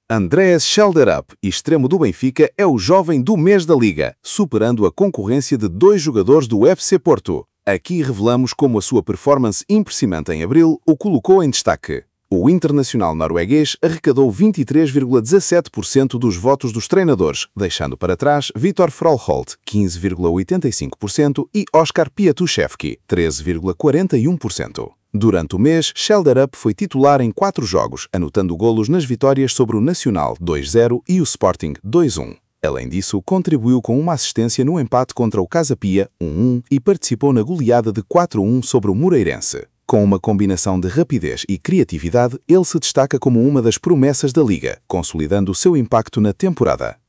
Andreas Schelderup, extremo do Benfica, é o jovem do mês da Liga, superando a concorrência de dois jogadores do FC Porto. Aqui revelamos como a sua performance impressionante em abril o colocou em destaque. O internacional norueguês arrecadou 23,17% dos votos dos treinadores, deixando para trás Viktor Froholt, 15,85% e Oskar Piatuszewski, 13,41%. Durante o mês, Schelderup foi titular em 4 jogos, anotando golos nas vitórias sobre o Nacional 2-0 e o Sporting 2-1. Além disso, contribuiu com uma assistência no empate contra o Casa Pia 1-1 e participou na goleada de 4-1 sobre o Moreirense. Com uma combinação de rapidez e criatividade, ele se destaca como uma das promessas da Liga, consolidando o seu impacto na temporada.